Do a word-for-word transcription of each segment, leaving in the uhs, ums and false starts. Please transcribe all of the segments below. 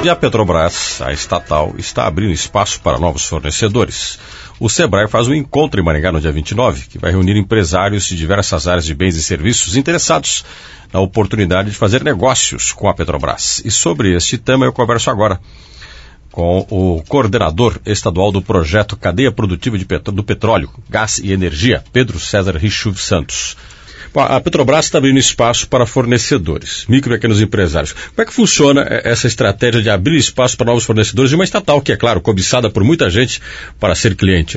E a Petrobras, a estatal, está abrindo espaço para novos fornecedores. O Sebrae faz um encontro em Maringá no dia vinte e nove, que vai reunir empresários de diversas áreas de bens e serviços interessados na oportunidade de fazer negócios com a Petrobras. E sobre este tema eu converso agora com o coordenador estadual do projeto Cadeia Produtiva de Petro, do Petróleo, Gás e Energia, Pedro César Richuv Santos. Bom, a Petrobras está abrindo espaço para fornecedores, micro e pequenos empresários. Como é que funciona essa estratégia de abrir espaço para novos fornecedores de uma estatal que, é claro, cobiçada por muita gente para ser cliente?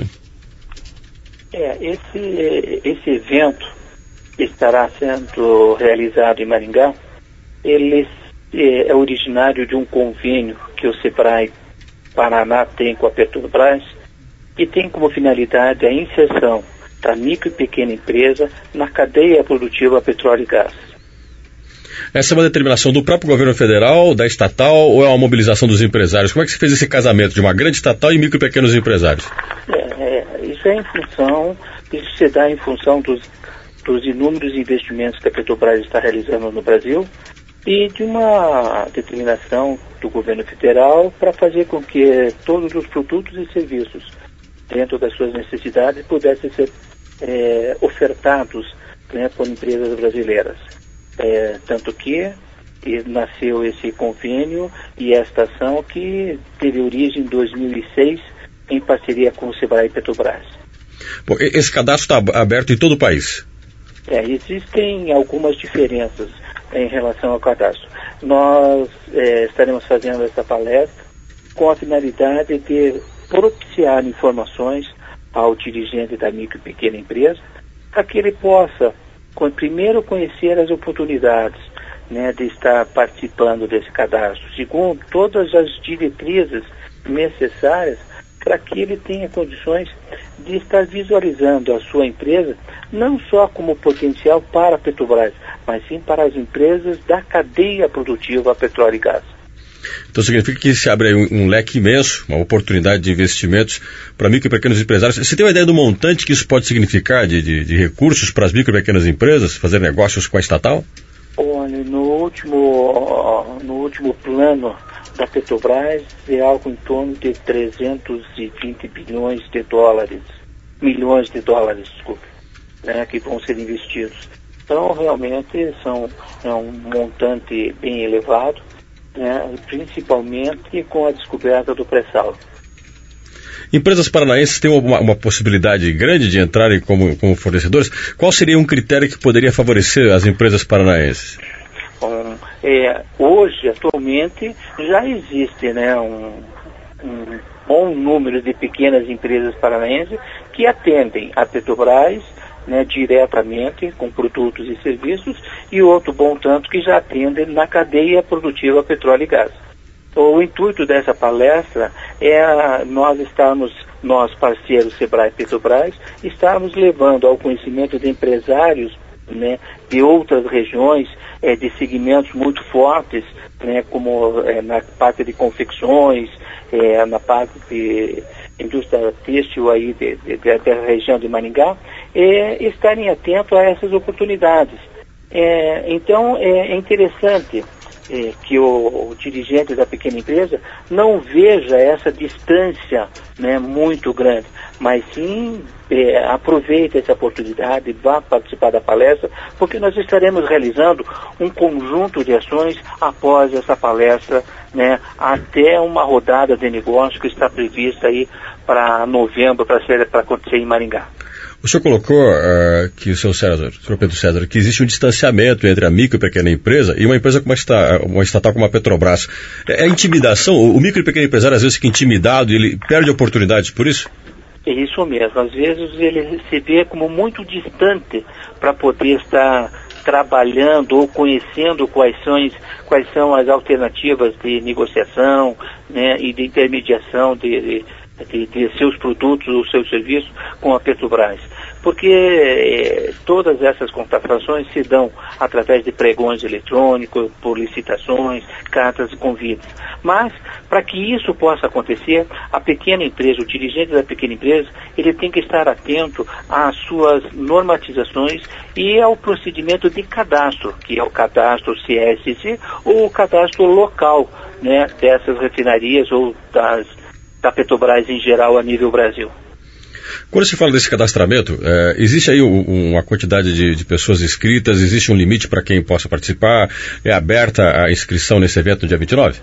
É, esse, esse evento que estará sendo realizado em Maringá, ele é originário de um convênio que o Sebrae Paraná tem com a Petrobras, que tem como finalidade a inserção da micro e pequena empresa na cadeia produtiva petróleo e gás. Essa é uma determinação do próprio governo federal, da estatal, ou é uma mobilização dos empresários? Como é que se fez esse casamento de uma grande estatal e micro e pequenos empresários? É, é, isso é em função, isso se dá em função dos, dos inúmeros investimentos que a Petrobras está realizando no Brasil e de uma determinação do governo federal para fazer com que todos os produtos e serviços dentro das suas necessidades pudessem ser é, ofertados, né, por empresas brasileiras. É, tanto que nasceu esse convênio e esta ação que teve origem em dois mil e seis em parceria com o Sebrae e Petrobras. Bom, esse cadastro está aberto em todo o país? É, existem algumas diferenças em relação ao cadastro. Nós é, estaremos fazendo essa palestra com a finalidade de propiciar informações ao dirigente da micro e pequena empresa, para que ele possa, com, primeiro, conhecer as oportunidades, né, de estar participando desse cadastro, segundo, todas as diretrizes necessárias para que ele tenha condições de estar visualizando a sua empresa não só como potencial para a Petrobras, mas sim para as empresas da cadeia produtiva petróleo e gás. Então significa que se abre aí um, um leque imenso, uma oportunidade de investimentos para micro e pequenos empresários. Você tem uma ideia do montante que isso pode significar de, de, de recursos para as micro e pequenas empresas, fazer negócios com a estatal? Olha, no último, no último plano da Petrobras é algo em torno de trezentos e vinte bilhões de dólares, milhões de dólares, desculpe, né, que vão ser investidos. Então, realmente, são, é um montante bem elevado, né, principalmente com a descoberta do pré-sal. Empresas paranaenses têm uma, uma possibilidade grande de entrarem como, como fornecedores. Qual seria um critério que poderia favorecer as empresas paranaenses? Bom, é, hoje, atualmente, já existe, né, um, um bom número de pequenas empresas paranaenses que atendem a Petrobras, né, diretamente com produtos e serviços, e outro bom tanto que já atendem na cadeia produtiva petróleo e gás. O intuito dessa palestra é nós estarmos, nós parceiros Sebrae e Petrobras, estarmos levando ao conhecimento de empresários, né, de outras regiões, é, de segmentos muito fortes, né, como é, na parte de confecções, é, na parte de indústria têxtil aí de, de, de, da região de Maringá, é, estarem atentos a essas oportunidades. É, então é interessante é, que o, o dirigente da pequena empresa não veja essa distância, né, muito grande, mas sim é, aproveite essa oportunidade, vá participar da palestra, porque nós estaremos realizando um conjunto de ações após essa palestra, né, até uma rodada de negócio que está prevista aí para novembro, para acontecer em Maringá. O senhor colocou uh, que o senhor César, o senhor Pedro César, que existe um distanciamento entre a micro e pequena empresa e uma empresa como esta, uma estatal como a Petrobras. É, é intimidação? O micro e pequeno empresário às vezes fica intimidado e ele perde oportunidades por isso? É isso mesmo. Às vezes ele se vê como muito distante para poder estar trabalhando ou conhecendo quais são, quais são as alternativas de negociação, né, e de intermediação de, de, de seus produtos ou seus serviços com a Petrobras. porque eh, todas essas contratações se dão através de pregões eletrônicos, por licitações, cartas de convites. Mas, para que isso possa acontecer, a pequena empresa, o dirigente da pequena empresa, ele tem que estar atento às suas normatizações e ao procedimento de cadastro, que é o cadastro C S C ou o cadastro local, né, dessas refinarias ou das, da Petrobras em geral a nível Brasil. Quando se fala desse cadastramento, é, existe aí um, uma quantidade de, de pessoas inscritas, existe um limite para quem possa participar? É aberta a inscrição nesse evento no dia vinte e nove?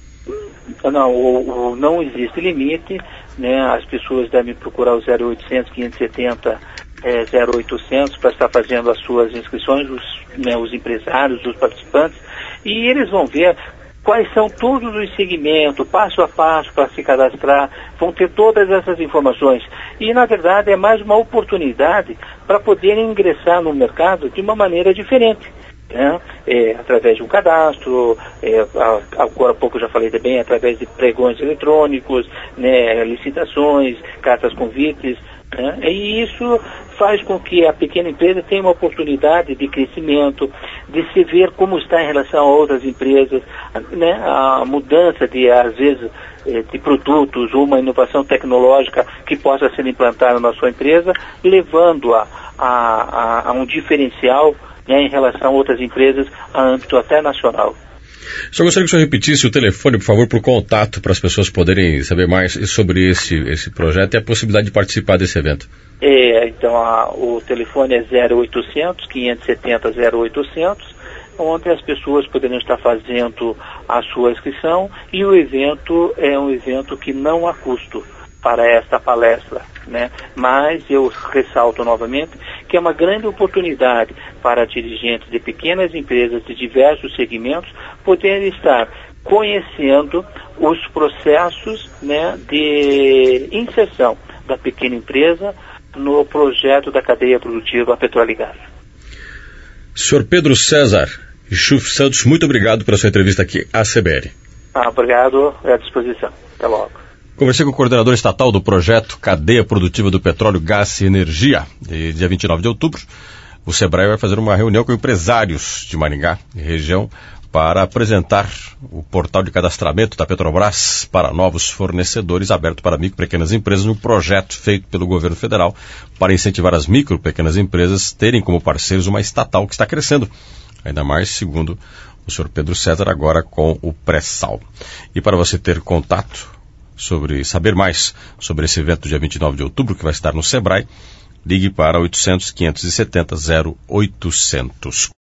Não, o, o, não existe limite, né? As pessoas devem procurar o zero oitocentos, quinhentos e setenta, é, zero oitocentos para estar fazendo as suas inscrições, os, né, os empresários, os participantes, e eles vão ver quais são todos os segmentos, passo a passo para se cadastrar, vão ter todas essas informações. E, na verdade, é mais uma oportunidade para poderem ingressar no mercado de uma maneira diferente. Né? É, através de um cadastro, é, agora há pouco eu já falei também, através de pregões eletrônicos, né, licitações, cartas convites, né? E isso faz com que a pequena empresa tenha uma oportunidade de crescimento, de se ver como está em relação a outras empresas, né? A mudança de, às vezes, de produtos ou uma inovação tecnológica que possa ser implantada na sua empresa, levando-a a, a, a um diferencial, né, em relação a outras empresas a âmbito até nacional. Só gostaria que o senhor repetisse o telefone, por favor, para o contato, para as pessoas poderem saber mais sobre esse, esse projeto e a possibilidade de participar desse evento. É, então a, o telefone é zero oitocentos, quinhentos e setenta, zero oitocentos, onde as pessoas poderão estar fazendo a sua inscrição, e o evento é um evento que não há custo para esta palestra, né? Mas eu ressalto novamente que é uma grande oportunidade para dirigentes de pequenas empresas de diversos segmentos poderem estar conhecendo os processos, né, de inserção da pequena empresa no projeto da cadeia produtiva Petrobras. senhor Pedro César Schuf Santos, muito obrigado pela sua entrevista aqui à C B N. Ah, obrigado, é à disposição. Até logo. Conversei com o coordenador estatal do projeto Cadeia Produtiva do Petróleo, Gás e Energia. E dia vinte e nove de outubro, o Sebrae vai fazer uma reunião com empresários de Maringá e região para apresentar o portal de cadastramento da Petrobras para novos fornecedores, aberto para micro e pequenas empresas, no projeto feito pelo governo federal para incentivar as micro e pequenas empresas terem como parceiros uma estatal que está crescendo. Ainda mais, segundo o senhor Pedro César, agora com o pré-sal. E para você ter contato sobre saber mais sobre esse evento do dia vinte e nove de outubro, que vai estar no Sebrae, ligue para oitocentos, quinhentos e setenta, zero oitocentos.